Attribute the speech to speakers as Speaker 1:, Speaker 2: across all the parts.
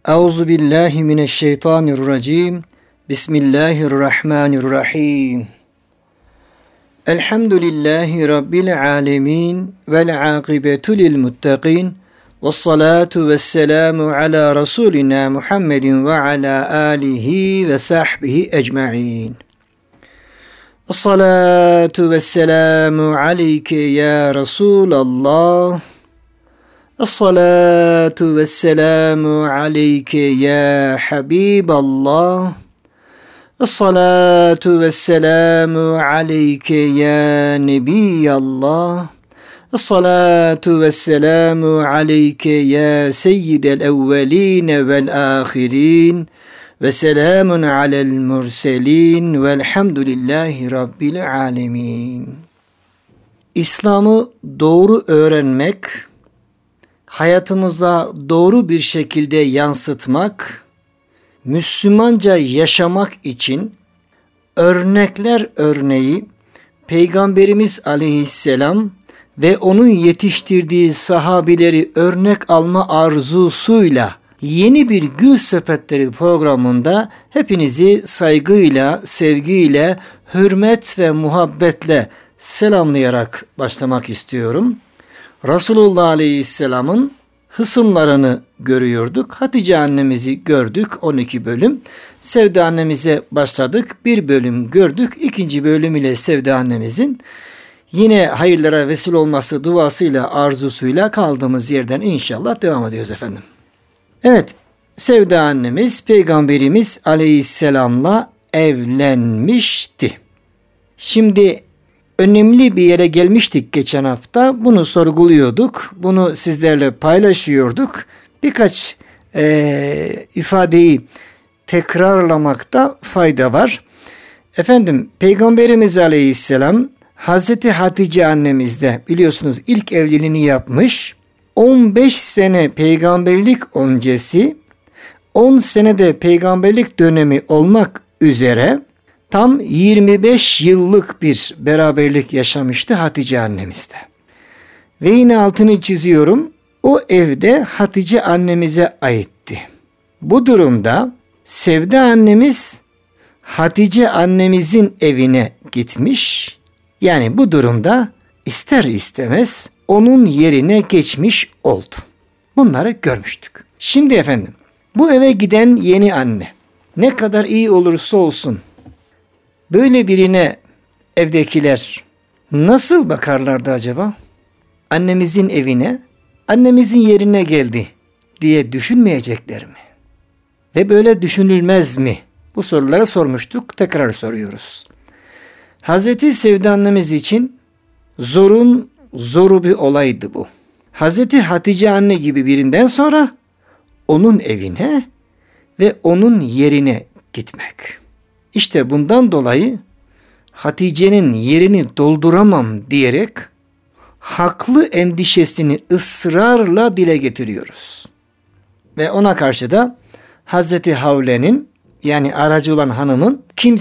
Speaker 1: Euzu billahi mineşşeytanirracim. Bismillahirrahmanirrahim. Elhamdülillahi rabbil alamin vel akibetu lil muttaqin. Vessalatu vesselamu ala rasulina Muhammedin ve ala alihi ve sahbihi ecmaîn. Essalatu vesselamu aleyke ya Resulallah. Esselatu vesselamu aleyke ya Habiballah. Esselatu vesselamu aleyke ya Nebiyallah. Esselatu vesselamu aleyke ya Seyyidel evveline vel ahirin. Ve selamun alel murselin velhamdülillahi rabbil alemin. İslam'ı doğru öğrenmek, hayatımıza doğru bir şekilde yansıtmak, Müslümanca yaşamak için örnekler örneği Peygamberimiz Aleyhisselam ve onun yetiştirdiği sahabileri örnek alma arzusuyla yeni bir Gül Sepetleri programında hepinizi saygıyla, sevgiyle, hürmet ve muhabbetle selamlayarak başlamak istiyorum. Resulullah Aleyhisselam'ın hısımlarını görüyorduk. Hatice annemizi gördük 12 bölüm. Sevda annemize başladık. Bir bölüm gördük. 2. bölüm ile Sevda annemizin yine hayırlara vesile olması duasıyla, arzusuyla kaldığımız yerden inşallah devam ediyoruz efendim. Evet, Sevda annemiz Peygamberimiz Aleyhisselam'la evlenmişti. Şimdi önemli bir yere gelmiştik geçen hafta. Bunu sorguluyorduk. Bunu sizlerle paylaşıyorduk. Birkaç ifadeyi tekrarlamakta fayda var. Efendim, Peygamberimiz Aleyhisselam Hazreti Hatice annemizde biliyorsunuz ilk evliliğini yapmış. 15 sene peygamberlik öncesi, 10 senede peygamberlik dönemi olmak üzere tam 25 yıllık bir beraberlik yaşamıştı Hatice annemizde. Ve yine altını çiziyorum, o evde Hatice annemize aitti. Bu durumda Sevda annemiz Hatice annemizin evine gitmiş. Yani bu durumda ister istemez onun yerine geçmiş oldu. Bunları görmüştük. Şimdi efendim, bu eve giden yeni anne ne kadar iyi olursa olsun böyle birine evdekiler nasıl bakarlardı acaba? Annemizin evine, annemizin yerine geldi diye düşünmeyecekler mi? Ve böyle düşünülmez mi? Bu soruları sormuştuk, tekrar soruyoruz. Hazreti Sevda annemiz için zoru bir olaydı bu. Hazreti Hatice anne gibi birinden sonra onun evine ve onun yerine gitmek. İşte bundan dolayı Hatice'nin yerini dolduramam diyerek haklı endişesini ısrarla dile getiriyoruz. Ve ona karşı da Hazreti Havle'nin, yani aracı olan hanımın,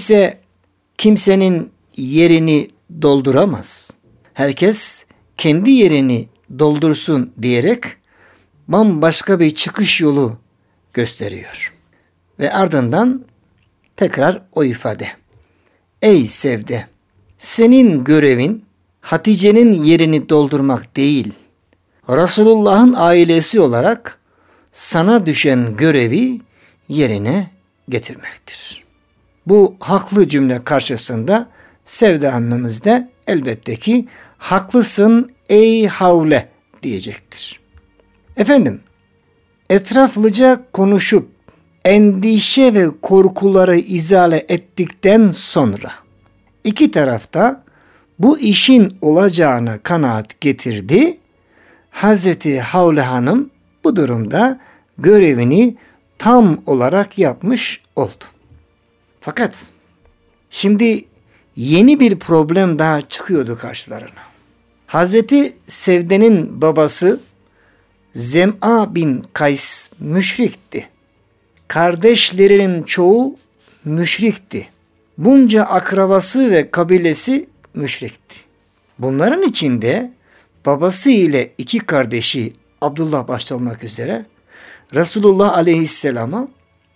Speaker 1: kimsenin yerini dolduramaz. Herkes kendi yerini doldursun diyerek bambaşka bir çıkış yolu gösteriyor. Ve ardından tekrar o ifade. Ey Sevde, senin görevin Hatice'nin yerini doldurmak değil, Resulullah'ın ailesi olarak sana düşen görevi yerine getirmektir. Bu haklı cümle karşısında Sevda annemiz de elbette ki haklısın ey Havle diyecektir. Efendim, etraflıca konuşup endişe ve korkuları izale ettikten sonra iki tarafta bu işin olacağına kanaat getirdi. Hazreti Havle Hanım bu durumda görevini tam olarak yapmış oldu. Fakat şimdi yeni bir problem daha çıkıyordu karşılarına. Hazreti Sevde'nin babası Zem'a bin Kays müşrikti. Kardeşlerinin çoğu müşrikti. Bunca akrabası ve kabilesi müşrikti. Bunların içinde babası ile iki kardeşi Abdullah başta olmak üzere Resulullah Aleyhisselam'a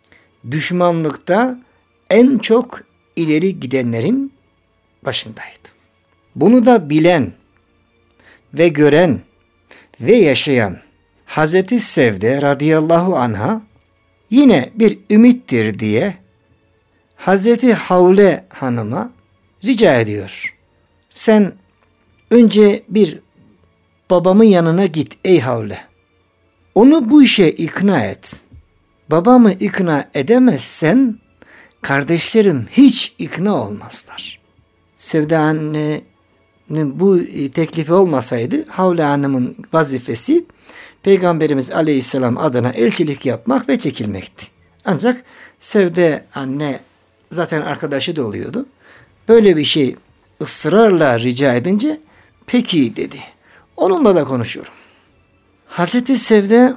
Speaker 1: düşmanlıkta en çok ileri gidenlerin başındaydı. Bunu da bilen ve gören ve yaşayan Hazreti Sevde radıyallahu anha yine bir ümittir diye Hazreti Havle hanıma rica ediyor. Sen önce bir babamın yanına git ey Havle. Onu bu işe ikna et. Babamı ikna edemezsen kardeşlerim hiç ikna olmazlar. Sevde annenin bu teklifi olmasaydı Havle Hanım'ın vazifesi Peygamberimiz Aleyhisselam adına elçilik yapmak ve çekilmekti. Ancak Sevde anne zaten arkadaşı da oluyordu. Böyle bir şey ısrarla rica edince peki dedi. Onunla da konuşuyorum. Hazreti Sevde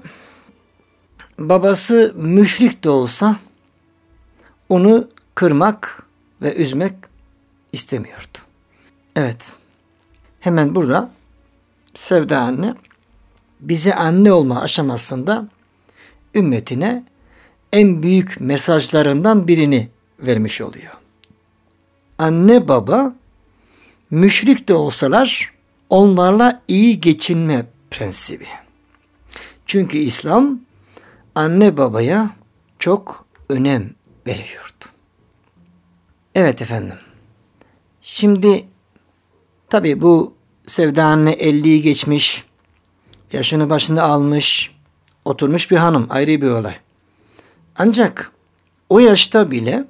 Speaker 1: babası müşrik de olsa onu kırmak ve üzmek istemiyordu. Evet. Hemen burada Sevde anne bize anne olma aşamasında ümmetine en büyük mesajlarından birini vermiş oluyor. Anne baba müşrik de olsalar onlarla iyi geçinme prensibi. Çünkü İslam anne babaya çok önem veriyordu. Evet efendim. Şimdi tabii bu Sevda anne 50'yi geçmiş, yaşını başında almış, oturmuş bir hanım, ayrı bir olay. Ancak o yaşta bile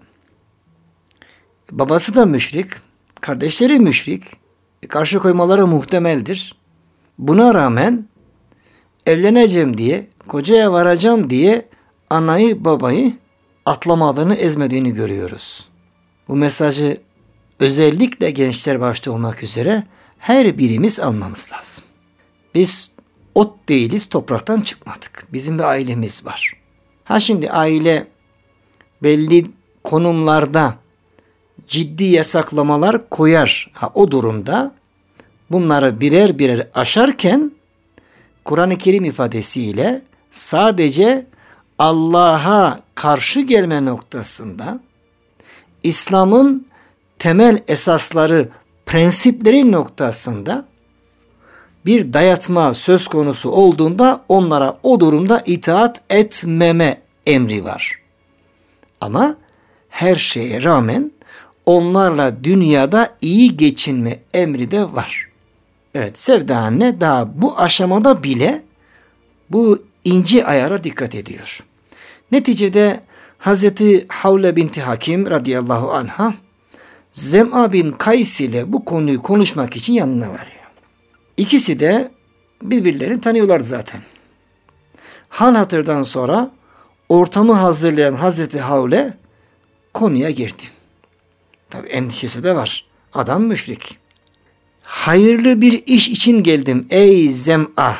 Speaker 1: babası da müşrik, kardeşleri müşrik, karşı koymaları muhtemeldir. Buna rağmen evleneceğim diye, kocaya varacağım diye anayı babayı atlamadığını, ezmediğini görüyoruz. Bu mesajı özellikle gençler başta olmak üzere her birimiz almamız lazım. Biz ot değiliz, topraktan çıkmadık. Bizim bir ailemiz var. Şimdi aile belli konumlarda ciddi yasaklamalar koyar. O durumda bunları birer birer aşarken Kur'an-ı Kerim ifadesiyle sadece Allah'a karşı gelme noktasında İslam'ın temel esasları, prensipleri noktasında bir dayatma söz konusu olduğunda onlara o durumda itaat etmeme emri var. Ama her şeye rağmen onlarla dünyada iyi geçinme emri de var. Evet, Sevda anne daha bu aşamada bile bu ince ayara dikkat ediyor. Neticede Hazreti Havle binti Hakim radıyallahu anha Zem'a bin Kays ile bu konuyu konuşmak için yanına varıyor. İkisi de birbirlerini tanıyorlar zaten. Hal hatırdan sonra ortamı hazırlayan Hazreti Havle konuya girdi. Tabii endişesi de var. Adam müşrik. Hayırlı bir iş için geldim ey Zem'a.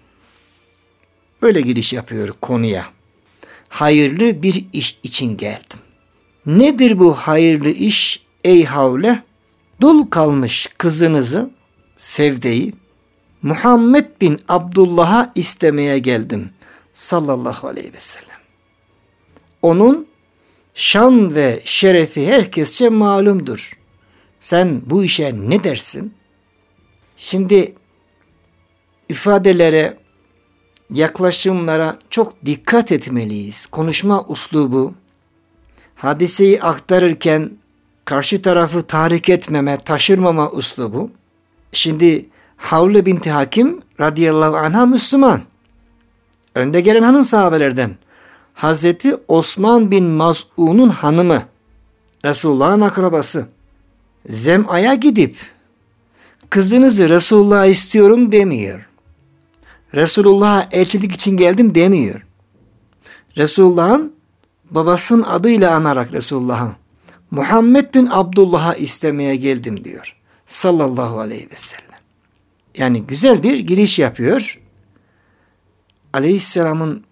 Speaker 1: Böyle giriş yapıyor konuya. Hayırlı bir iş için geldim. Nedir bu hayırlı iş ey Havle? Dul kalmış kızınızı, Sevde'yi, Muhammed bin Abdullah'a istemeye geldim. Sallallahu aleyhi ve sellem. Onun şan ve şerefi herkesçe malumdur. Sen bu işe ne dersin? Şimdi ifadelere, yaklaşımlara çok dikkat etmeliyiz. Konuşma uslubu, hadiseyi aktarırken karşı tarafı tahrik etmeme, taşırmama uslubu. Şimdi Havle binti Hakim radıyallahu anha Müslüman. Önde gelen hanım sahabelerden. Hazreti Osman bin Maz'un'un hanımı, Resulullah'ın akrabası. Zem'a'ya gidip kızınızı Resulullah'a istiyorum demiyor. Resulullah'a elçilik için geldim demiyor. Resulullah'ın babasının adıyla anarak Resulullah'ın Muhammed bin Abdullah'a istemeye geldim diyor. Sallallahu aleyhi ve sellem. Yani güzel bir giriş yapıyor. Aleyhisselam'ın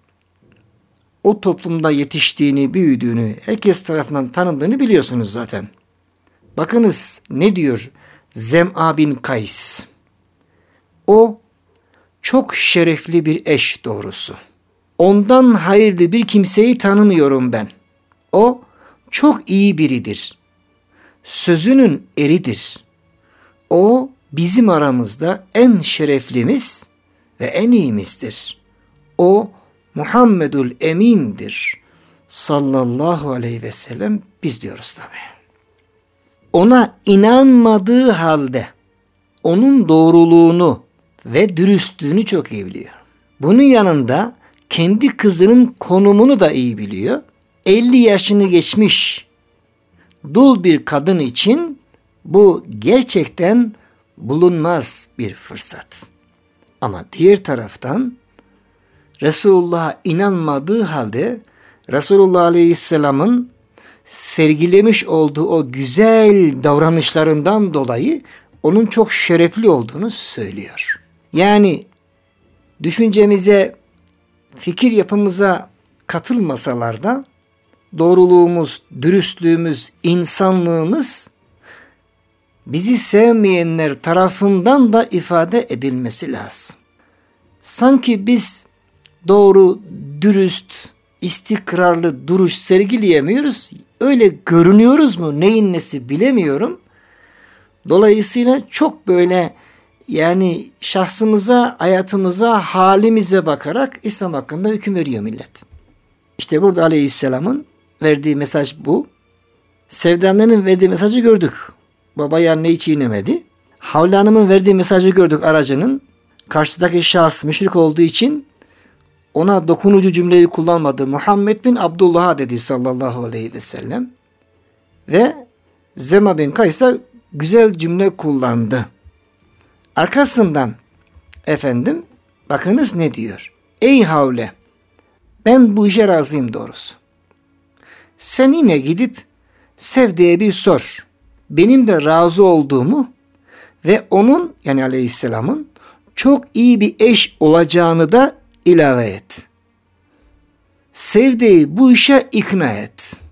Speaker 1: o toplumda yetiştiğini, büyüdüğünü, herkes tarafından tanındığını biliyorsunuz zaten. Bakınız ne diyor Zem'a bin Kays. O çok şerefli bir eş doğrusu. Ondan hayırlı bir kimseyi tanımıyorum ben. O çok iyi biridir. Sözünün eridir. O bizim aramızda en şereflimiz ve en iyimizdir. O Muhammedül Emin'dir. Sallallahu aleyhi ve sellem biz diyoruz tabi. Ona inanmadığı halde onun doğruluğunu ve dürüstlüğünü çok iyi biliyor. Bunun yanında kendi kızının konumunu da iyi biliyor. 50 yaşını geçmiş dul bir kadın için bu gerçekten bulunmaz bir fırsat. Ama diğer taraftan Resulullah'a inanmadığı halde Resulullah Aleyhisselam'ın sergilemiş olduğu o güzel davranışlarından dolayı onun çok şerefli olduğunu söylüyor. Yani düşüncemize, fikir yapımıza katılmasalar da doğruluğumuz, dürüstlüğümüz, insanlığımız bizi sevmeyenler tarafından da ifade edilmesi lazım. Sanki biz doğru, dürüst, istikrarlı duruş sergileyemiyoruz. Öyle görünüyoruz mu? Neyin nesi bilemiyorum. Dolayısıyla çok böyle yani şahsımıza, hayatımıza, halimize bakarak İslam hakkında hüküm veriyor millet. İşte burada Aleyhisselam'ın verdiği mesaj bu. Sevdanların verdiği mesajı gördük. Babaya anneyi çiğnemedi. Havle Hanım'ın verdiği mesajı gördük aracının. Karşıdaki şahıs müşrik olduğu için ona dokunucu cümleyi kullanmadı. Muhammed bin Abdullah'a dedi sallallahu aleyhi ve sellem. Ve Zema bin Kays'a güzel cümle kullandı. Arkasından efendim bakınız ne diyor. Ey Havle, ben bu işe razıyım doğrusu. Sen yine gidip Sevde'ye bir sor. Benim de razı olduğumu ve onun yani Aleyhisselam'ın çok iyi bir eş olacağını da ilave et. Sevde'yi bu işe ikna et.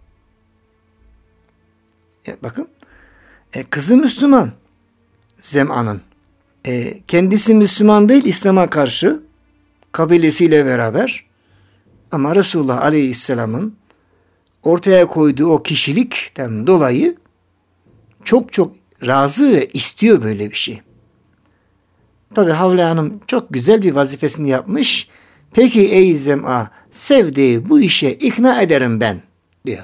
Speaker 1: Bakın kızı Müslüman Zem'anın. Kendisi Müslüman değil, İslam'a karşı kabilesiyle beraber ama Resulullah Aleyhisselam'ın ortaya koyduğu o kişilikten dolayı çok razı ve istiyor böyle bir şey. Tabi Havle Hanım çok güzel bir vazifesini yapmış. Peki ey Zem'a, Sevde'yi bu işe ikna ederim ben diyor.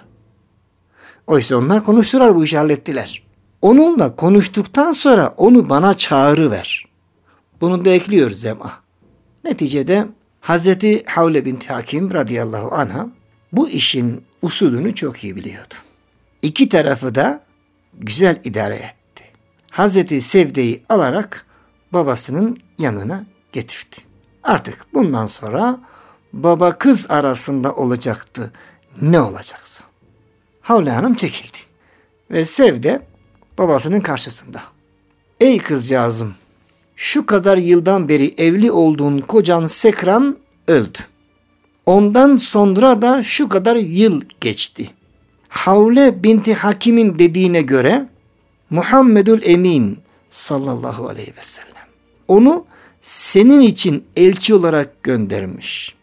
Speaker 1: Oysa onlar konuştular, bu işi hallettiler. Onunla konuştuktan sonra onu bana çağırıver. Bunu da ekliyor Zem'a. Neticede Hazreti Havle binti Hakim radıyallahu anha bu işin usulünü çok iyi biliyordu. İki tarafı da güzel idare etti. Hazreti Sevde'yi alarak babasının yanına getirdi. Artık bundan sonra baba kız arasında olacaktı ne olacaksa. Havle Hanım çekildi ve Sevde babasının karşısında. Ey kızcağızım, şu kadar yıldan beri evli olduğun kocan Sekran öldü. Ondan sonra da şu kadar yıl geçti. Havle binti Hakim'in dediğine göre Muhammedül Emin sallallahu aleyhi ve sellem onu senin için elçi olarak göndermiş.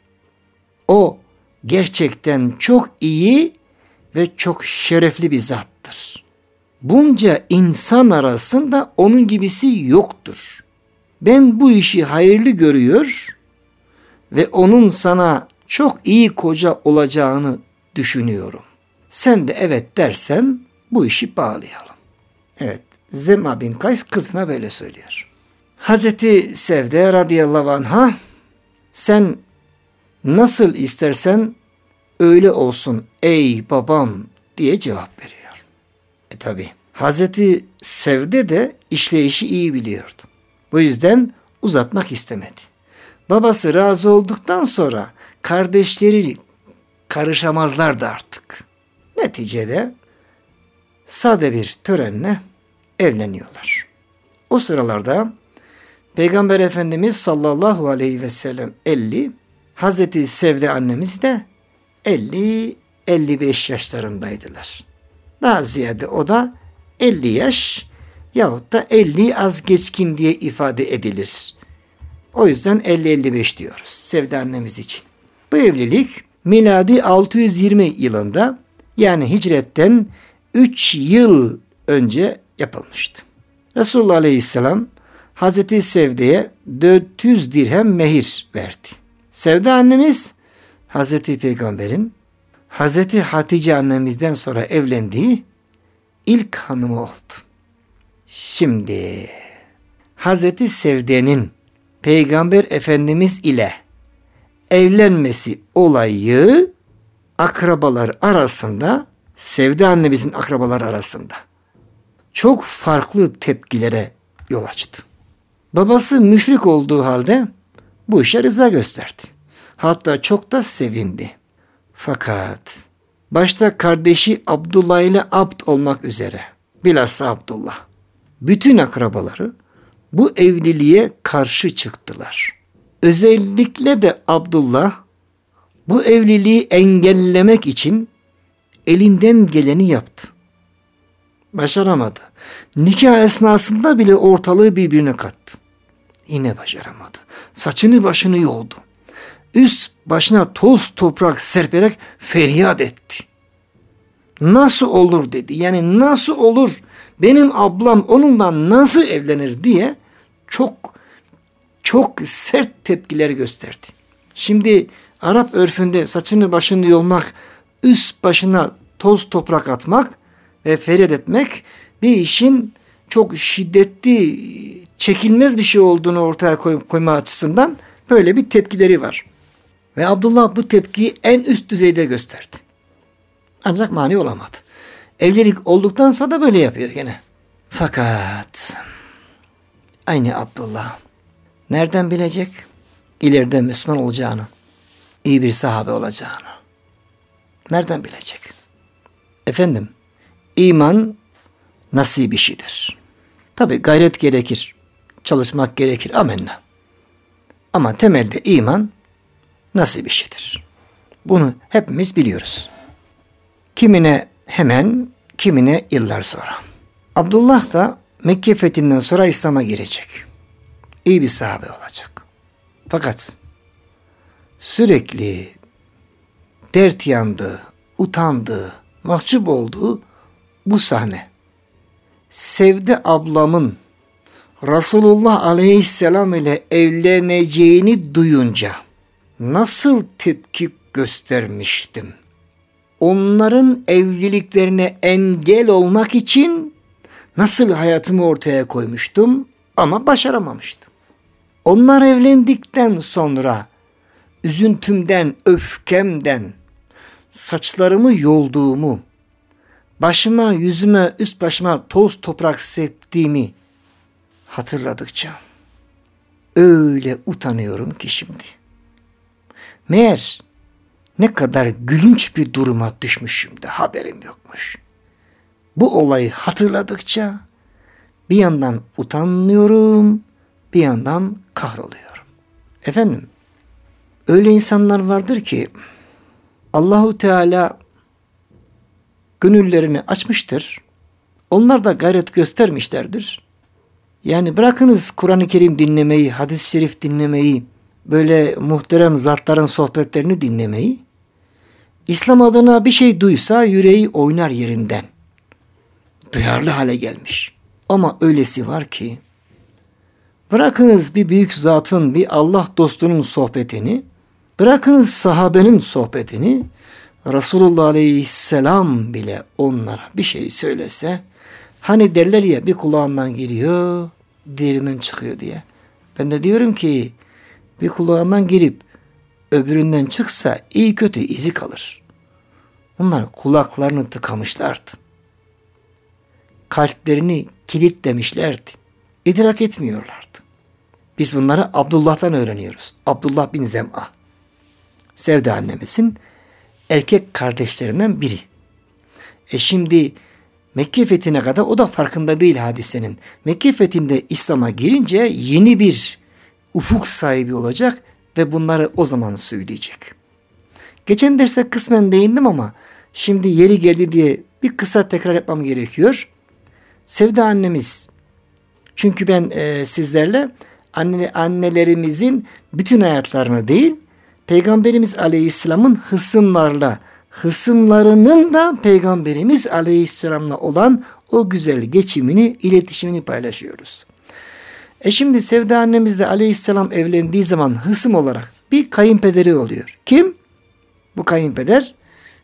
Speaker 1: O gerçekten çok iyi ve çok şerefli bir zattır. Bunca insan arasında onun gibisi yoktur. Ben bu işi hayırlı görüyor ve onun sana çok iyi koca olacağını düşünüyorum. Sen de evet dersen bu işi bağlayalım. Evet, Zem'a bin Kays kızına böyle söylüyor. Hazreti Sevde radıyallahu anha sen nasıl istersen öyle olsun ey babam diye cevap veriyor. Tabi Hazreti Sevde de işleyişi iyi biliyordu. Bu yüzden uzatmak istemedi. Babası razı olduktan sonra kardeşleri karışamazlardı artık. Neticede sade bir törenle evleniyorlar. O sıralarda Peygamber Efendimiz sallallahu aleyhi ve sellem 50, Hazreti Sevde annemiz de 50-55 yaşlarındaydılar. Daha ziyade o da 50 yaş yahut da 50 az geçkin diye ifade edilir. O yüzden 50-55 diyoruz Sevde annemiz için. Bu evlilik miladi 620 yılında, yani hicretten 3 yıl önce yapılmıştı. Resulullah Aleyhisselam Hazreti Sevde'ye 400 dirhem mehir verdi. Sevde annemiz Hazreti Peygamber'in Hazreti Hatice annemizden sonra evlendiği ilk hanımı oldu. Şimdi Hazreti Sevde'nin Peygamber Efendimiz ile evlenmesi olayı akrabalar arasında, Sevde annemizin akrabaları arasında çok farklı tepkilere yol açtı. Babası müşrik olduğu halde bu işe rıza gösterdi. Hatta çok da sevindi. Fakat başta kardeşi Abdullah ile Abd olmak üzere, bilhassa Abdullah, bütün akrabaları bu evliliğe karşı çıktılar. Özellikle de Abdullah bu evliliği engellemek için elinden geleni yaptı. Başaramadı. Nikah esnasında bile ortalığı birbirine kattı. Yine başaramadı. Saçını başını yoldu. Üst başına toz toprak serperek feryat etti. Nasıl olur dedi. Yani nasıl olur? Benim ablam onunla nasıl evlenir diye çok sert tepkiler gösterdi. Şimdi Arap örfünde saçını başını yolmak, üst başına toz toprak atmak ve feryat etmek bir işin çok şiddetli, çekilmez bir şey olduğunu ortaya koyma açısından böyle bir tepkileri var. Ve Abdullah bu tepkiyi en üst düzeyde gösterdi. Ancak mani olamadı. Evlilik olduktan sonra da böyle yapıyor gene. Fakat aynı Abdullah nereden bilecek ileride Müslüman olacağını, iyi bir sahabe olacağını? Nereden bilecek? Efendim, iman nasip işidir. Tabi gayret gerekir, çalışmak gerekir, amenna. Ama temelde iman nasip işidir. Bunu hepimiz biliyoruz. Kimine hemen, kimine yıllar sonra. Abdullah da Mekke fethinden sonra İslam'a girecek. İyi bir sahabe olacak. Fakat sürekli dert yandığı, utandığı, mahcup olduğu bu sahne. Sevde ablamın Resulullah Aleyhisselam ile evleneceğini duyunca nasıl tepki göstermiştim? Onların evliliklerine engel olmak için nasıl hayatımı ortaya koymuştum ama başaramamıştım. Onlar evlendikten sonra üzüntümden, öfkemden saçlarımı yolduğumu, başıma, yüzüme, üst başıma toz toprak septiğimi hatırladıkça öyle utanıyorum ki şimdi. Meğer ne kadar gülünç bir duruma düşmüşüm de haberim yokmuş. Bu olayı hatırladıkça bir yandan utanıyorum, bir yandan kahroluyorum. Efendim, öyle insanlar vardır ki Allahu Teala gönüllerini açmıştır. Onlar da gayret göstermişlerdir. Yani bırakınız Kur'an-ı Kerim dinlemeyi, hadis-i şerif dinlemeyi, böyle muhterem zatların sohbetlerini dinlemeyi, İslam adına bir şey duysa yüreği oynar yerinden. Duyarlı hale gelmiş. Ama öylesi var ki, bırakınız bir büyük zatın, bir Allah dostunun sohbetini, bırakınız sahabenin sohbetini, Resulullah Aleyhisselam bile onlara bir şey söylese, hani derler ya bir kulağından giriyor, diğerinden çıkıyor diye. Ben de diyorum ki bir kulağından girip öbüründen çıksa iyi kötü izi kalır. Onlar kulaklarını tıkamışlardı. Kalplerini kilitlemişlerdi. İdrak etmiyorlardı. Biz bunları Abdullah'tan öğreniyoruz. Abdullah bin Zem'a. Sevde annemizin erkek kardeşlerinden biri. Şimdi Mekke fethine kadar o da farkında değil hadisenin. Mekke fethinde İslam'a girince yeni bir ufuk sahibi olacak ve bunları o zaman söyleyecek. Geçen derste kısmen değindim ama şimdi yeri geldi diye bir kısa tekrar yapmam gerekiyor. Sevde annemiz, çünkü ben sizlerle annelerimizin bütün hayatlarını değil, Peygamberimiz Aleyhisselam'ın hısımlarının da Peygamberimiz Aleyhisselam'la olan o güzel geçimini, iletişimini paylaşıyoruz. Şimdi Sevda annemizle Aleyhisselam evlendiği zaman hısım olarak bir kayınpederi oluyor. Kim? Bu kayınpeder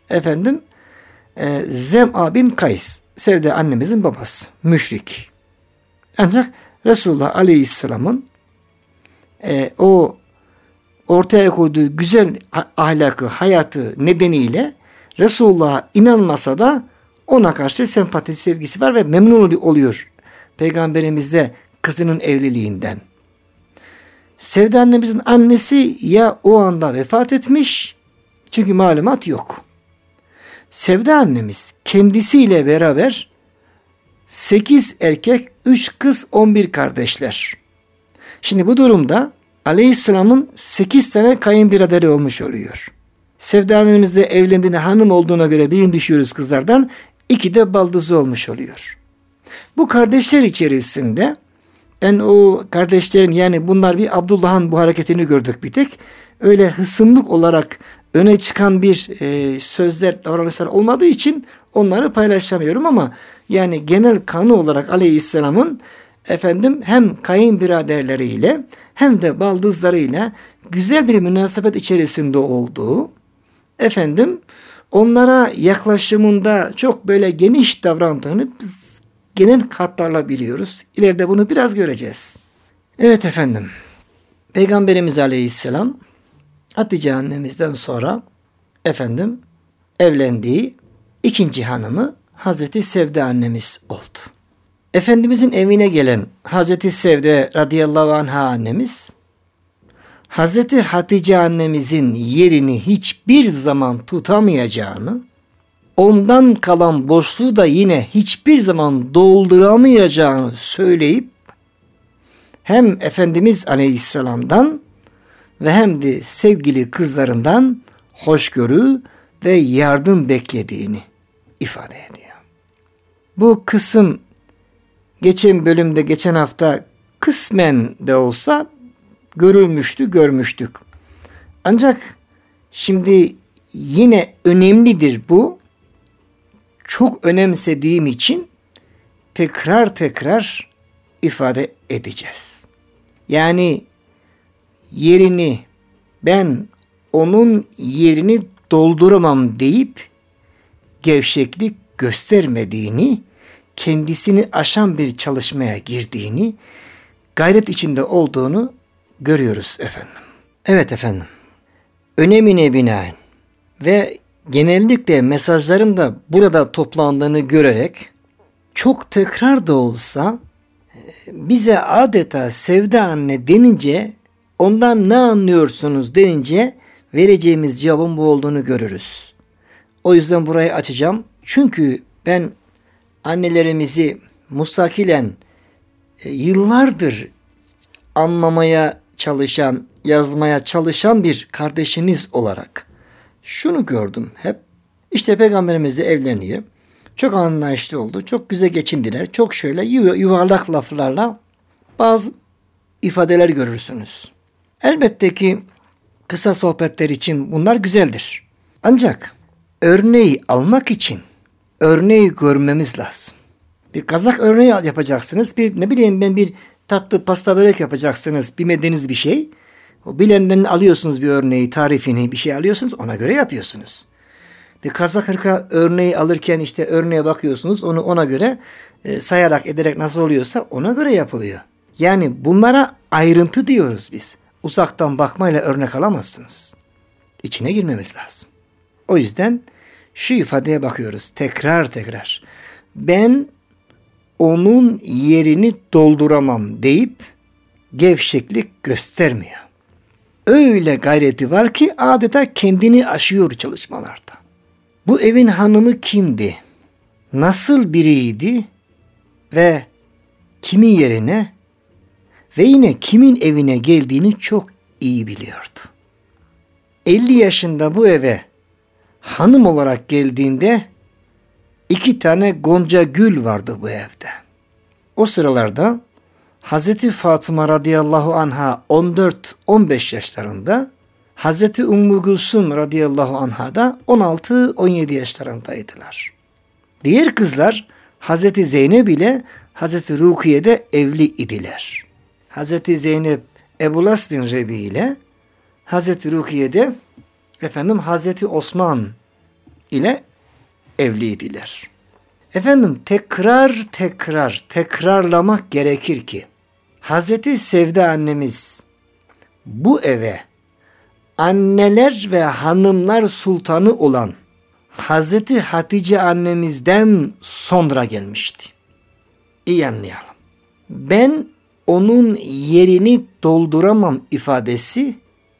Speaker 1: Zem'a bin Kays. Sevda annemizin babası. Müşrik. Ancak Resulullah Aleyhisselam'ın o ortaya koyduğu güzel ahlakı, hayatı nedeniyle Resulullah'a inanmasa da ona karşı sempatisi, sevgisi var ve memnun oluyor Peygamberimizle kızının evliliğinden. Sevda annemizin annesi ya o anda vefat etmiş, çünkü malumat yok. Sevda annemiz kendisiyle beraber 8 erkek, 3 kız, 11 kardeşler. Şimdi bu durumda Aleyhisselam'ın 8 tane kayınbiraderi olmuş oluyor. Sevda annemizle evlendiğine, hanım olduğuna göre birini düşüyoruz kızlardan, 2 de baldızı olmuş oluyor. Bu kardeşler içerisinde ben o kardeşlerin, yani bunlar bir Abdullah'ın bu hareketini gördük bir tek. Öyle hısımlık olarak öne çıkan bir sözler, davranışlar olmadığı için onları paylaşamıyorum ama yani genel kanı olarak Aleyhisselam'ın hem kayınbiraderleriyle hem de baldızlarıyla güzel bir münasebet içerisinde olduğu, onlara yaklaşımında çok böyle geniş davrandığını biz genel hatlarla biliyoruz. İleride bunu biraz göreceğiz. Evet efendim. Peygamberimiz Aleyhisselam Hatice annemizden sonra evlendiği ikinci hanımı Hazreti Sevda annemiz oldu. Efendimizin evine gelen Hazreti Sevda radıyallahu anha annemiz, Hazreti Hatice annemizin yerini hiçbir zaman tutamayacağını, ondan kalan boşluğu da yine hiçbir zaman dolduramayacağını söyleyip, hem Efendimiz Aleyhisselam'dan ve hem de sevgili kızlarından hoşgörü ve yardım beklediğini ifade ediyor. Bu kısım geçen hafta kısmen de olsa görmüştük. Ancak şimdi yine önemlidir bu. Çok önemsediğim için tekrar ifade edeceğiz. Yani yerini, ben onun yerini dolduramam deyip gevşeklik göstermediğini, kendisini aşan bir çalışmaya girdiğini, gayret içinde olduğunu görüyoruz efendim. Evet efendim. Önemine binaen ve genellikle mesajların da burada toplandığını görerek çok tekrar da olsa bize adeta Sevda anne denince, ondan ne anlıyorsunuz denince vereceğimiz cevabın bu olduğunu görürüz. O yüzden burayı açacağım. Çünkü ben annelerimizi mustakilen yıllardır anlamaya çalışan, yazmaya çalışan bir kardeşiniz olarak şunu gördüm hep. İşte Peygamberimizle evleniyor. Çok anlayışlı oldu. Çok güzel geçindiler. Çok şöyle yuvarlak laflarla bazı ifadeler görürsünüz. Elbette ki kısa sohbetler için bunlar güzeldir. Ancak örneği almak için örneği görmemiz lazım. Bir kazak örneği yapacaksınız. Bir tatlı pasta börek yapacaksınız. Bilmediğiniz bir şey. O bilenden alıyorsunuz bir örneği, tarifini, bir şey alıyorsunuz. Ona göre yapıyorsunuz. Bir kazak hırka örneği alırken işte örneğe bakıyorsunuz. Onu ona göre sayarak ederek nasıl oluyorsa ona göre yapılıyor. Yani bunlara ayrıntı diyoruz biz. Uzaktan bakmayla örnek alamazsınız. İçine girmemiz lazım. O yüzden şu ifadeye bakıyoruz tekrar. Ben onun yerini dolduramam deyip gevşeklik göstermiyor. Öyle gayreti var ki adeta kendini aşıyor çalışmalarda. Bu evin hanımı kimdi? Nasıl biriydi? Ve kimin yerine ve yine kimin evine geldiğini çok iyi biliyordu. 50 yaşında bu eve hanım olarak geldiğinde 2 tane gonca gül vardı bu evde. O sıralarda Hazreti Fatıma radıyallahu anha 14-15 yaşlarında, Hazreti Ümmü Gülsüm radıyallahu anha da 16-17 yaşlarındaydılar. Diğer kızlar Hazreti Zeynep ile Hazreti Rukiye de evli idiler. Hazreti Zeynep Ebulas bin Rebi ile Hazreti Rukiye de Hazreti Osman ile evliydiler. Tekrarlamak gerekir ki Hazreti Sevda annemiz bu eve anneler ve hanımlar sultanı olan Hazreti Hatice annemizden sonra gelmişti. İyi anlayalım. Ben onun yerini dolduramam ifadesi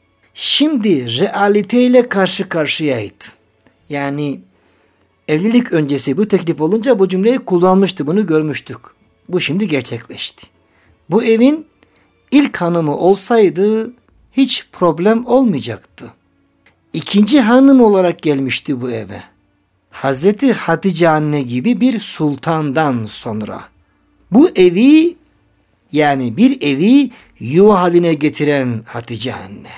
Speaker 1: şimdi realiteyle karşı karşıyaydı. Yani evlilik öncesi bu teklif olunca bu cümleyi kullanmıştı. Bunu görmüştük. Bu şimdi gerçekleşti. Bu evin ilk hanımı olsaydı hiç problem olmayacaktı. İkinci hanım olarak gelmişti bu eve. Hazreti Hatice anne gibi bir sultandan sonra. Bu evi bir evi yuva haline getiren Hatice anne.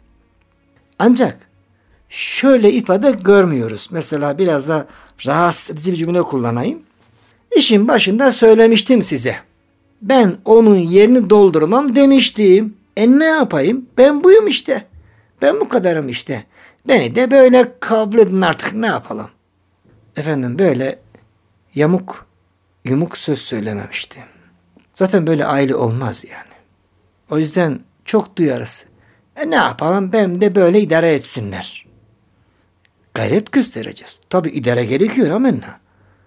Speaker 1: Ancak şöyle ifade görmüyoruz. Mesela biraz da rahatsız edici bir cümle kullanayım. İşin başında söylemiştim size. Ben onun yerini doldurmam demiştim. Ne yapayım? Ben buyum işte. Ben bu kadarım işte. Beni de böyle kabul edin artık, ne yapalım? Böyle yumuk söz söylememişti. Zaten böyle aile olmaz yani. O yüzden çok duyarız. Ne yapalım? Ben de böyle idare etsinler. Gayret göstereceğiz. Tabii idare gerekiyor, amenna.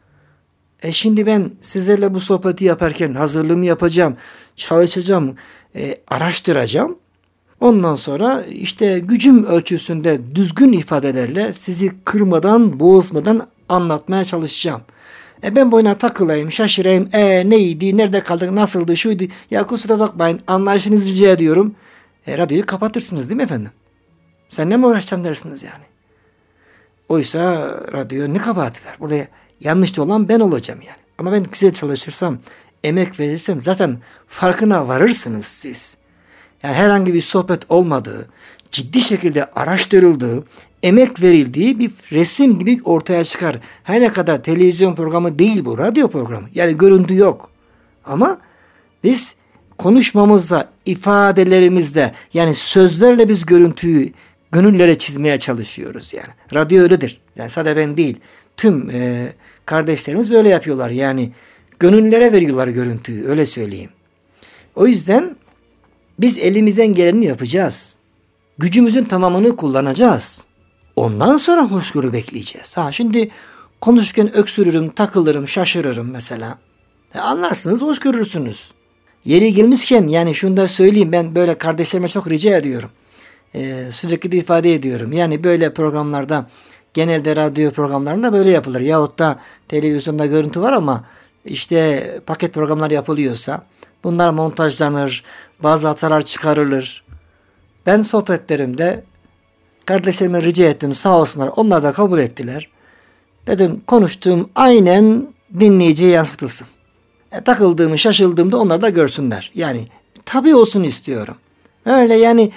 Speaker 1: Şimdi ben sizlerle bu sohbeti yaparken hazırlığımı yapacağım, çalışacağım, araştıracağım. Ondan sonra işte gücüm ölçüsünde düzgün ifadelerle sizi kırmadan, boğazmadan anlatmaya çalışacağım. Ben boyuna takılayım, şaşırayım, neydi, nerede kaldık, nasıldı, şuydu. Ya kusura bakmayın, anlayışınızı rica ediyorum. Radyoyu kapatırsınız değil mi efendim? Seninle mi uğraşacağım dersiniz yani? Oysa radyo ne kabahati var? Burada yanlış da olan ben olacağım yani. Ama ben güzel çalışırsam, emek verirsem zaten farkına varırsınız siz. Yani herhangi bir sohbet olmadığı, ciddi şekilde araştırıldığı, emek verildiği bir resim gibi ortaya çıkar. Her ne kadar televizyon programı değil bu, radyo programı. Yani görüntü yok. Ama biz konuşmamızla, ifadelerimizle, yani sözlerle biz görüntüyü gönüllere çizmeye çalışıyoruz yani. Radyo öyledir. Yani sadece ben değil. Tüm kardeşlerimiz böyle yapıyorlar. Yani gönüllere veriyorlar görüntüyü, öyle söyleyeyim. O yüzden biz elimizden geleni yapacağız. Gücümüzün tamamını kullanacağız. Ondan sonra hoşgörü bekleyeceğiz. Şimdi konuşurken öksürürüm, takılırım, şaşırırım mesela. Anlarsınız, hoş görürsünüz. Yeri gelmişken yani şunu da söyleyeyim, ben böyle kardeşlerime çok rica ediyorum. Sürekli de ifade ediyorum. Yani böyle programlarda, genelde radyo programlarında böyle yapılır. Yahut da televizyonda görüntü var ama işte paket programlar yapılıyorsa bunlar montajlanır, bazı hatalar çıkarılır. Ben sohbetlerimde kardeşlerime rica ettim, sağ olsunlar, onlar da kabul ettiler. Dedim konuştuğum aynen dinleyiciye yansıtılsın. Takıldığımı, şaşıldığımda onlar da görsünler. Yani tabii olsun istiyorum. Öyle yani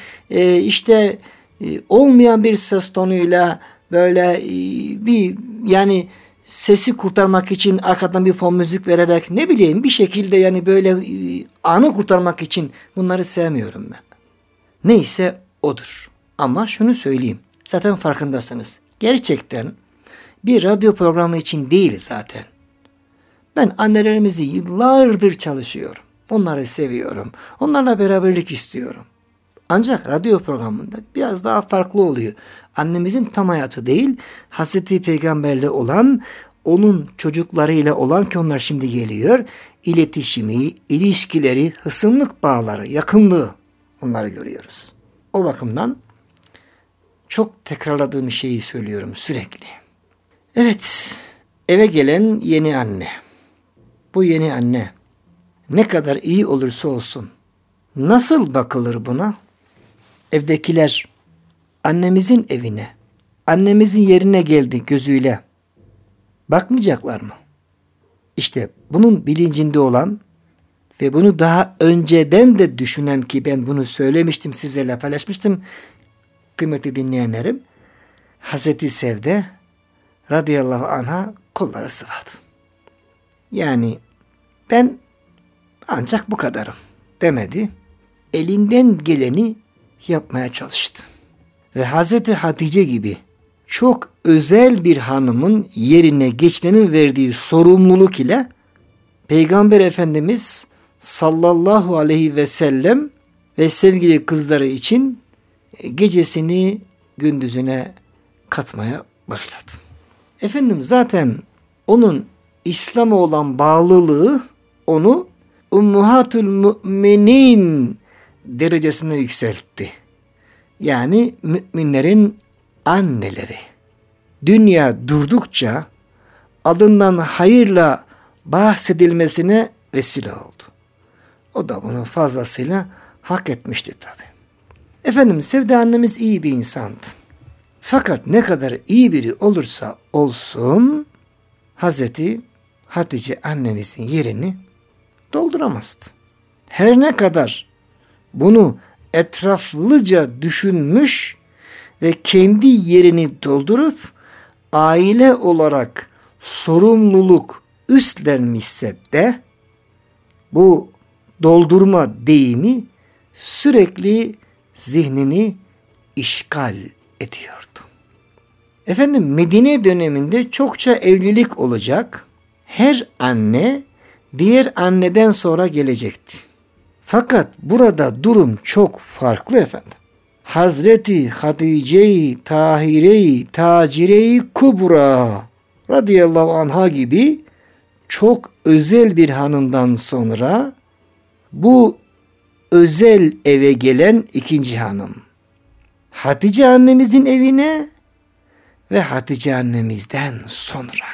Speaker 1: olmayan bir ses tonuyla böyle bir yani sesi kurtarmak için arkadan bir fon müzik vererek ne bileyim bir şekilde yani böyle anı kurtarmak için bunları sevmiyorum ben. Neyse odur. Ama şunu söyleyeyim. Zaten farkındasınız. Gerçekten bir radyo programı için değil zaten. Ben annelerimizi yıllardır çalışıyorum. Onları seviyorum. Onlarla beraberlik istiyorum. Ancak radyo programında biraz daha farklı oluyor. Annemizin tam hayatı değil, Hazreti Peygamberle olan, onun çocuklarıyla olan ki onlar şimdi geliyor. İletişimi, ilişkileri, hısımlık bağları, yakınlığı onları görüyoruz. O bakımdan çok tekrarladığım şeyi söylüyorum sürekli. Evet, eve gelen yeni anne. Bu yeni anne ne kadar iyi olursa olsun nasıl bakılır buna? Evdekiler annemizin evine, annemizin yerine geldi gözüyle bakmayacaklar mı? İşte bunun bilincinde olan ve bunu daha önceden de düşünen, ki ben bunu söylemiştim, sizlerle paylaşmıştım. kıymetli dinleyenlerim, Hazreti Sevde radıyallahu anha kolları sıvadı. Yani ben ancak bu kadarım demedi. Elinden geleni yapmaya çalıştı. Ve Hazreti Hatice gibi çok özel bir hanımın yerine geçmenin verdiği sorumluluk ile Peygamber Efendimiz sallallahu aleyhi ve sellem ve sevgili kızları için gecesini gündüzüne katmaya başladı. Efendim zaten onun İslam'a olan bağlılığı onu Ummuhatul Müminin derecesine yükseltti. Yani müminlerin anneleri. Dünya durdukça adından hayırla bahsedilmesine vesile oldu. O da bunu fazlasıyla hak etmişti tabi. Efendim Sevde annemiz iyi bir insandı. Fakat ne kadar iyi biri olursa olsun Hazreti Hatice annemizin yerini dolduramazdı. Her ne kadar bunu etraflıca düşünmüş ve kendi yerini doldurup aile olarak sorumluluk üstlenmişse de bu doldurma deyimi sürekli zihnini işgal ediyordu. Efendim Medine döneminde çokça evlilik olacak. Her anne diğer anneden sonra gelecekti. Fakat burada durum çok farklı efendim. Hazreti Hatice-i Tahire-i Tacire-i Kubra radıyallahu anha gibi çok özel bir hanımdan sonra bu özel eve gelen ikinci hanım. Hatice annemizin evine ve Hatice annemizden sonra.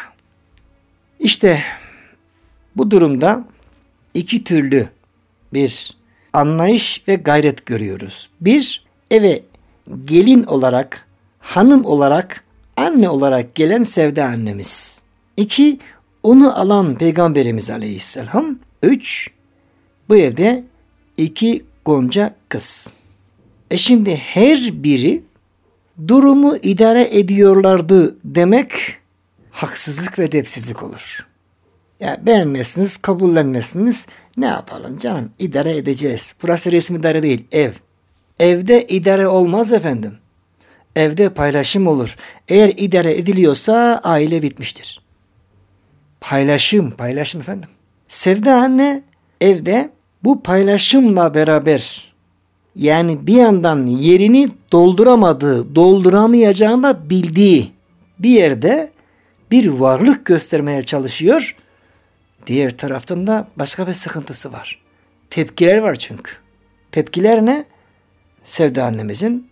Speaker 1: İşte bu durumda iki türlü bir anlayış ve gayret görüyoruz. Bir, eve gelin olarak, hanım olarak, anne olarak gelen Sevde annemiz. İki, onu alan Peygamberimiz Aleyhisselam. Üç, bu evde iki gonca kız. Şimdi her biri durumu idare ediyorlardı demek haksızlık ve edepsizlik olur. Ya beğenmezsiniz, kabullenmezsiniz. Ne yapalım canım? İdare edeceğiz. Burası resmi idare değil, ev. Evde idare olmaz efendim. Evde paylaşım olur. Eğer idare ediliyorsa aile bitmiştir. Paylaşım efendim. Sevde anne evde bu paylaşımla beraber yani bir yandan yerini dolduramadığı, dolduramayacağını da bildiği bir yerde bir varlık göstermeye çalışıyor. Diğer taraftan da başka bir sıkıntısı var. Tepkiler var çünkü. Tepkiler ne? Sevde annemizin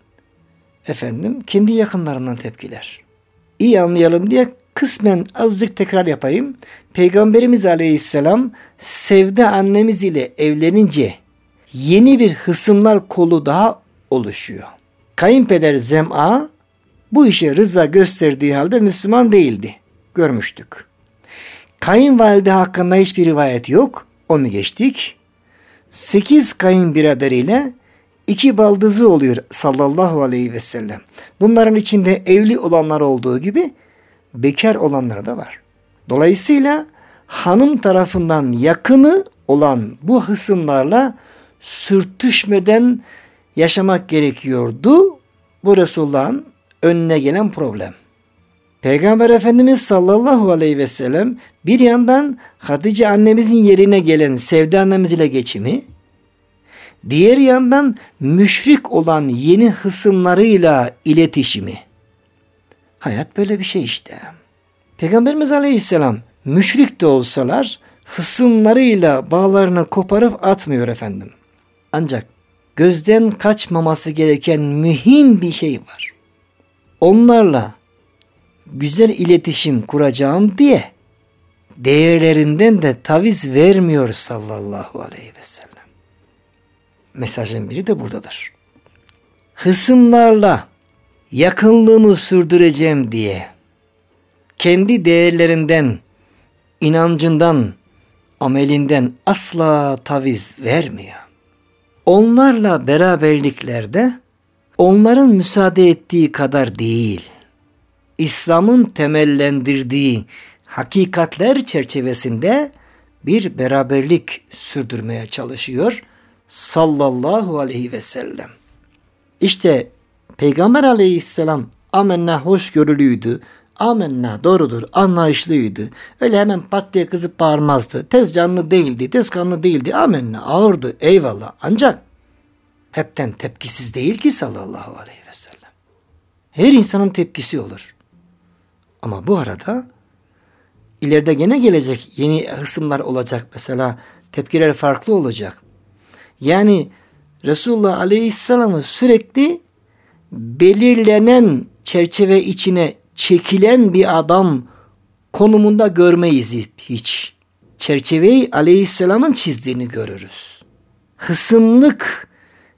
Speaker 1: kendi yakınlarından tepkiler. İyi anlayalım diye kısmen azıcık tekrar yapayım. Peygamberimiz Aleyhisselam Sevde annemiz ile evlenince yeni bir hısımlar kolu daha oluşuyor. Kayınpeder Zem'a bu işe rıza gösterdiği halde Müslüman değildi. Görmüştük. Kayınvalide hakkında hiçbir rivayet yok. Onu geçtik. 8 kayınbiraderiyle 2 baldızı oluyor sallallahu aleyhi ve sellem. Bunların içinde evli olanlar olduğu gibi bekar olanlar da var. Dolayısıyla hanım tarafından yakını olan bu hısımlarla sürtüşmeden yaşamak gerekiyordu. Bu Resulullah'ın önüne gelen problem. Peygamber Efendimiz sallallahu aleyhi ve sellem bir yandan Hatice annemizin yerine gelen Sevde annemiz ile geçimi, diğer yandan müşrik olan yeni hısımlarıyla iletişimi. Hayat böyle bir şey işte. Peygamberimiz Aleyhisselam müşrik de olsalar hısımlarıyla bağlarını koparıp atmıyor efendim. Ancak gözden kaçmaması gereken mühim bir şey var. Onlarla güzel iletişim kuracağım diye değerlerinden de taviz vermiyor sallallahu aleyhi ve sellem. Mesajın biri de buradadır. Hısımlarla yakınlığımı sürdüreceğim diye kendi değerlerinden, inancından, amelinden asla taviz vermiyor. Onlarla beraberliklerde onların müsaade ettiği kadar değil, İslam'ın temellendirdiği hakikatler çerçevesinde bir beraberlik sürdürmeye çalışıyor sallallahu aleyhi ve sellem. İşte Peygamber aleyhisselam amenna hoşgörülüydü, amenna doğrudur, anlayışlıydı. Öyle hemen pat diye kızıp bağırmazdı. Tez canlı değildi, tez kanlı değildi, amenna ağırdı, eyvallah. Ancak hepten tepkisiz değil ki sallallahu aleyhi ve sellem. Her insanın tepkisi olur. Ama bu arada ileride gene gelecek yeni hısımlar olacak. Mesela tepkiler farklı olacak. Yani Resulullah Aleyhisselam'ı sürekli belirlenen çerçeve içine çekilen bir adam konumunda görmeyiz hiç. Çerçeveyi Aleyhisselam'ın çizdiğini görürüz. Hısımlık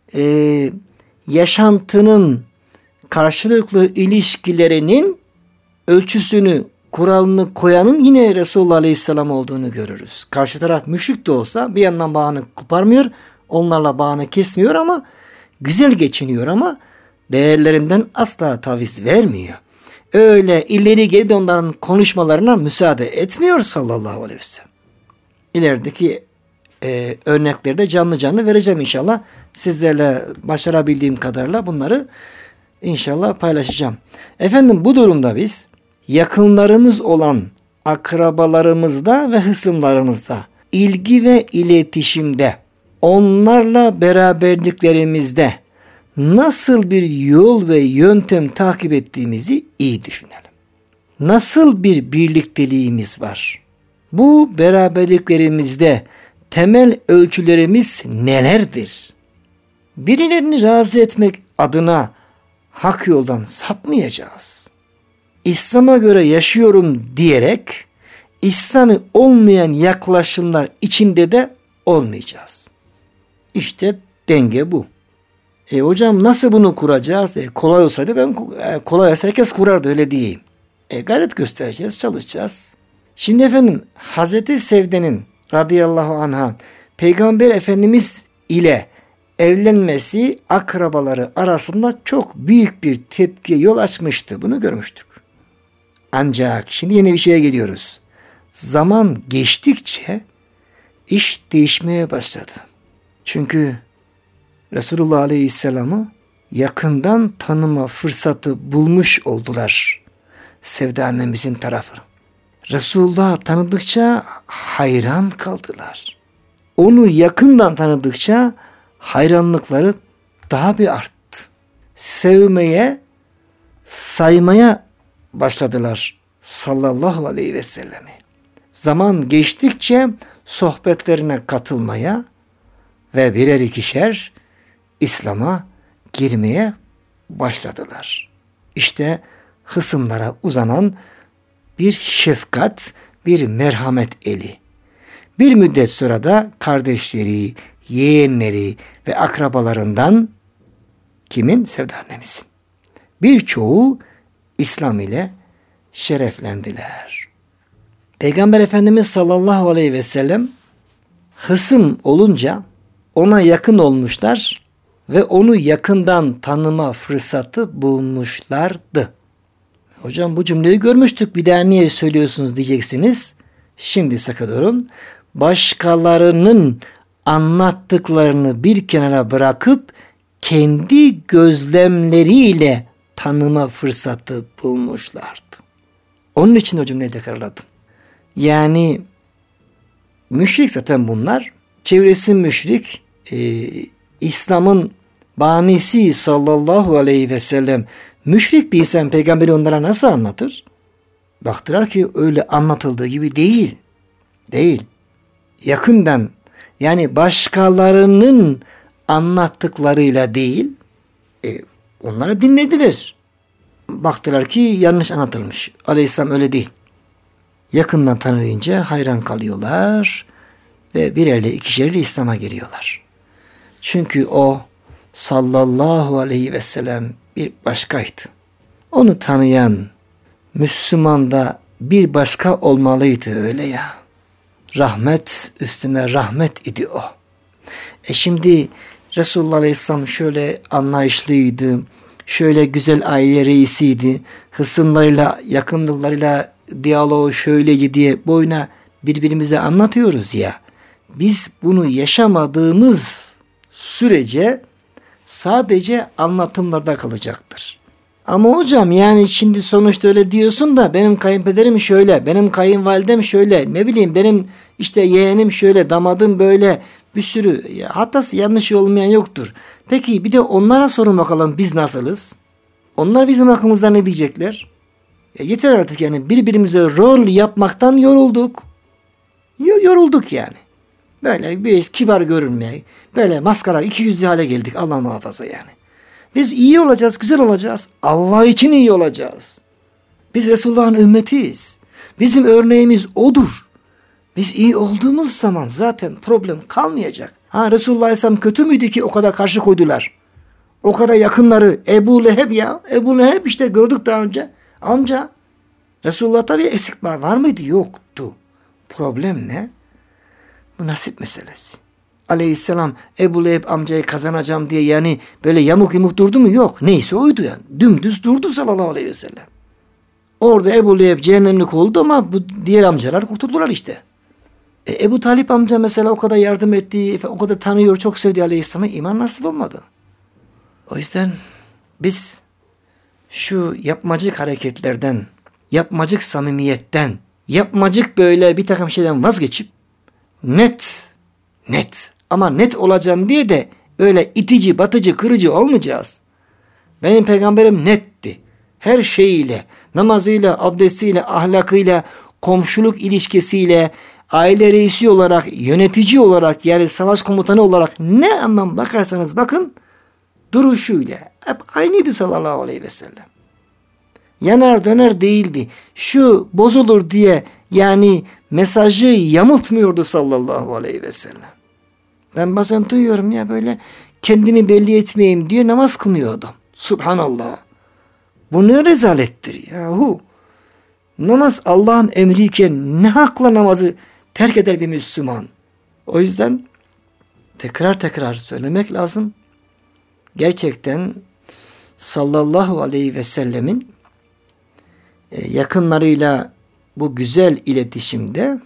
Speaker 1: yaşantının karşılıklı ilişkilerinin ölçüsünü, kuralını koyanın yine Resulullah Aleyhisselam olduğunu görürüz. Karşı taraf müşrik de olsa bir yandan bağını koparmıyor, onlarla bağını kesmiyor ama güzel geçiniyor ama değerlerinden asla taviz vermiyor. Öyle ileri geri de onların konuşmalarına müsaade etmiyor sallallahu aleyhi ve sellem. İlerideki örnekleri de canlı canlı vereceğim inşallah. Sizlerle başarabildiğim kadarıyla bunları inşallah paylaşacağım. Efendim bu durumda biz yakınlarımız olan akrabalarımızda ve hısımlarımızda, ilgi ve iletişimde, onlarla beraberliklerimizde nasıl bir yol ve yöntem takip ettiğimizi iyi düşünelim. Nasıl bir birlikteliğimiz var? Bu beraberliklerimizde temel ölçülerimiz nelerdir? Birilerini razı etmek adına hak yoldan sapmayacağız. İslam'a göre yaşıyorum diyerek İslami olmayan yaklaşımlar içinde de olmayacağız. İşte denge bu. Hocam nasıl bunu kuracağız? Kolay olsaydı kolay olsa herkes kurardı öyle diyeyim. Gayret göstereceğiz, çalışacağız. Şimdi efendim Hazreti Sevde'nin radıyallahu anha Peygamber Efendimiz ile evlenmesi akrabaları arasında çok büyük bir tepkiye yol açmıştı. Bunu görmüştük. Ancak şimdi yeni bir şeye geliyoruz. Zaman geçtikçe iş değişmeye başladı. Çünkü Resulullah Aleyhisselam'ı yakından tanıma fırsatı bulmuş oldular Sevde annemizin tarafı. Resulullah tanıdıkça hayran kaldılar. Onu yakından tanıdıkça hayranlıkları daha bir arttı. Sevmeye, saymaya başladılar sallallahu aleyhi ve sellemi. Zaman geçtikçe sohbetlerine katılmaya ve birer ikişer İslam'a girmeye başladılar. İşte hısımlara uzanan bir şefkat, bir merhamet eli. Bir müddet sonra da kardeşleri, yeğenleri ve akrabalarından kimin? Sevde annemizin. Birçoğu İslam ile şereflendiler. Peygamber Efendimiz sallallahu aleyhi ve sellem hısım olunca ona yakın olmuşlar ve onu yakından tanıma fırsatı bulmuşlardı. Hocam bu cümleyi görmüştük, bir daha niye söylüyorsunuz diyeceksiniz. Şimdi sakın durun. Başkalarının anlattıklarını bir kenara bırakıp kendi gözlemleriyle tanıma fırsatı bulmuşlardı. Onun için o cümleyi tekrarladım. Yani müşrik zaten bunlar. Çevresi müşrik. İslam'ın banisi sallallahu aleyhi ve sellem müşrik bir insan peygamberi onlara nasıl anlatır? Baktılar ki öyle anlatıldığı gibi değil. Değil. Yakından yani başkalarının anlattıklarıyla değil onları dinlediler. Baktılar ki yanlış anlatılmış. Aleyhisselam öyle değil. Yakından tanıyınca hayran kalıyorlar ve birerle ikişerle İslam'a giriyorlar. Çünkü o sallallahu aleyhi ve sellem bir başkaydı. Onu tanıyan Müslüman da bir başka olmalıydı öyle ya. Rahmet üstüne rahmet idi o. Şimdi Resulullah Aleyhisselam şöyle anlayışlıydı, şöyle güzel aile reisiydi, hısımlarıyla, yakınlıklarıyla diyaloğu şöyleydi diye boyuna birbirimize anlatıyoruz ya. Biz bunu yaşamadığımız sürece sadece anlatımlarda kalacaktır. Ama hocam yani şimdi sonuçta öyle diyorsun da benim kayınpederim şöyle, benim kayınvalidem şöyle, ne bileyim benim işte yeğenim şöyle, damadım böyle, bir sürü hatası yanlışı olmayan yoktur. Peki bir de onlara sorun bakalım, biz nasılız? Onlar bizim hakkımızda ne diyecekler? Yeter artık yani, birbirimize rol yapmaktan yorulduk. Yorulduk yani. Böyle biz kibar görünmeye, böyle maskara, ikiyüzlü hale geldik, Allah muhafaza yani. Biz iyi olacağız, güzel olacağız. Allah için iyi olacağız. Biz Resulullah'ın ümmetiyiz. Bizim örneğimiz odur. Biz iyi olduğumuz zaman zaten problem kalmayacak. Resulullah Aleyhisselam kötü müydü ki o kadar karşı koydular? O kadar yakınları, Ebu Leheb ya. Ebu Leheb işte gördük daha önce. Amca. Resulullah'ta bir eksik var mıydı? Yoktu. Problem ne? Bu nasip meselesi. Aleyhisselam Ebu Leheb amcayı kazanacağım diye yani böyle yamuk yumuk durdu mu? Yok. Neyse oydu yani. Dümdüz durdu sallallahu aleyhi ve sellem. Orada Ebu Leheb cehennemlik oldu ama bu diğer amcalar kurtuldular işte. Ebu Talip amca mesela o kadar yardım etti, o kadar tanıyor, çok sevdi Aleyhisselam'a, iman nasip olmadı. O yüzden biz şu yapmacık hareketlerden, yapmacık samimiyetten, yapmacık böyle bir takım şeyden vazgeçip net ama net olacağım diye de öyle itici, batıcı, kırıcı olmayacağız. Benim peygamberim netti. Her şeyiyle, namazıyla, abdestiyle, ahlakıyla, komşuluk ilişkisiyle, aile reisi olarak, yönetici olarak, yani savaş komutanı olarak ne anlam bakarsanız bakın, duruşuyla hep aynıydı sallallahu aleyhi ve sellem. Yanar döner değildi. Şu bozulur diye yani mesajı yamultmuyordu sallallahu aleyhi ve sellem. Ben bazen duyuyorum ya böyle kendimi belli etmeyeyim diye namaz kılmıyordum. Subhanallah. Bu ne rezalettir yahu. Namaz Allah'ın emriyken ne hakla namazı terk eder bir Müslüman? O yüzden tekrar söylemek lazım. Gerçekten sallallahu aleyhi ve sellemin yakınlarıyla bu güzel iletişimde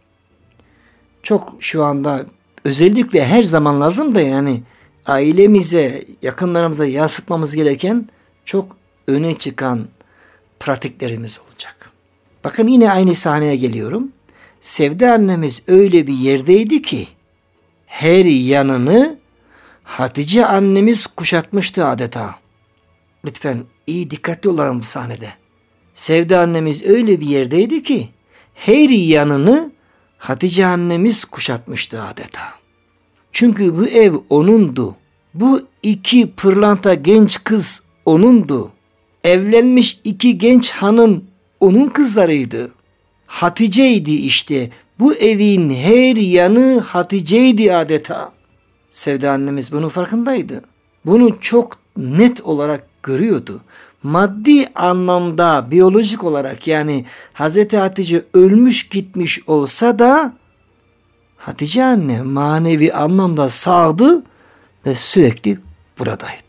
Speaker 1: çok şu anda özellikle her zaman lazım da yani ailemize, yakınlarımıza yansıtmamız gereken çok öne çıkan pratiklerimiz olacak. Bakın yine aynı sahneye geliyorum. Sevde annemiz öyle bir yerdeydi ki her yanını Hatice annemiz kuşatmıştı adeta. Lütfen iyi dikkatli olalım bu sahnede. Sevde annemiz öyle bir yerdeydi ki her yanını Hatice annemiz kuşatmıştı adeta. Çünkü bu ev onundu. Bu iki pırlanta genç kız onundu. Evlenmiş iki genç hanım onun kızlarıydı. Hatice'ydi işte. Bu evin her yanı Hatice'ydi adeta. Sevde annemiz bunun farkındaydı. Bunu çok net olarak görüyordu. Maddi anlamda, biyolojik olarak yani Hazreti Hatice ölmüş gitmiş olsa da Hatice anne manevi anlamda sağdı ve sürekli buradaydı.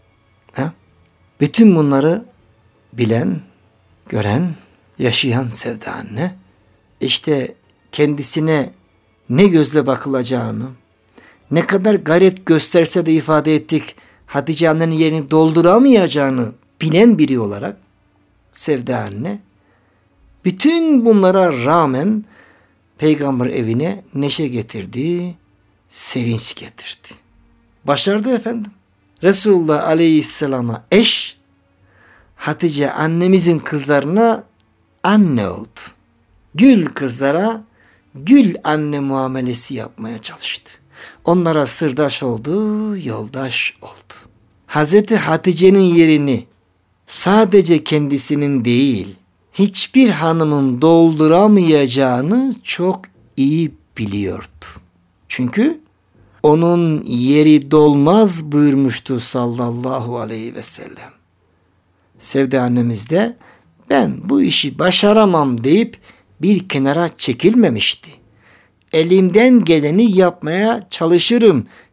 Speaker 1: Bütün bunları bilen, gören, yaşayan Sevde anne işte kendisine ne gözle bakılacağını, ne kadar gayret gösterse de ifade ettik, Hatice annenin yerini dolduramayacağını bilen biri olarak Sevde anne bütün bunlara rağmen peygamber evine neşe getirdi, sevinç getirdi. Başardı efendim. Resulullah Aleyhisselam'a eş, Hatice annemizin kızlarına anne oldu. Gül kızlara gül anne muamelesi yapmaya çalıştı. Onlara sırdaş oldu, yoldaş oldu. Hazreti Hatice'nin yerini sadece kendisinin değil, hiçbir hanımın dolduramayacağını çok iyi biliyordu. Çünkü onun yeri dolmaz buyurmuştu sallallahu aleyhi ve sellem. Sevde annemiz de ben bu işi başaramam deyip bir kenara çekilmemişti. Elimden geleni yapmaya çalışırım,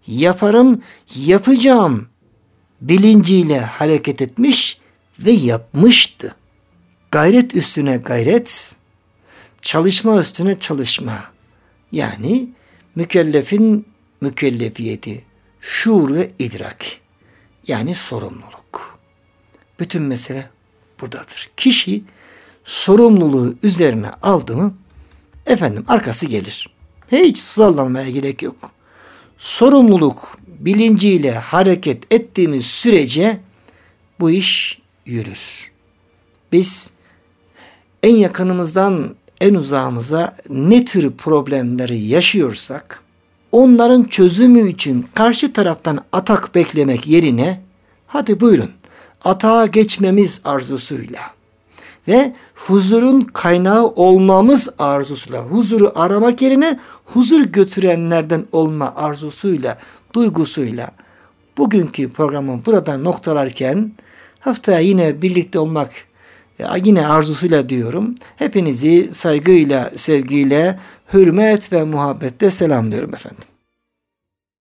Speaker 1: yaparım, yapacağım bilinciyle hareket etmiş ve yapmıştı. Gayret üstüne gayret, çalışma üstüne çalışma. Yani mükellefin mükellefiyeti, şuur ve idrak. Yani sorumluluk. Bütün mesele buradadır. Kişi sorumluluğu üzerine aldı mı, arkası gelir. Hiç zorlanmaya gerek yok. Sorumluluk bilinciyle hareket ettiğimiz sürece bu iş yürür. Biz en yakınımızdan en uzağımıza ne tür problemleri yaşıyorsak, onların çözümü için karşı taraftan atak beklemek yerine, hadi buyurun atağa geçmemiz arzusuyla ve huzurun kaynağı olmamız arzusuyla, huzuru aramak yerine huzur götürenlerden olma arzusuyla, duygusuyla bugünkü programı burada noktalarken, haftaya yine birlikte olmak yine arzusuyla diyorum. Hepinizi saygıyla, sevgiyle, hürmet ve muhabbetle selamlıyorum efendim.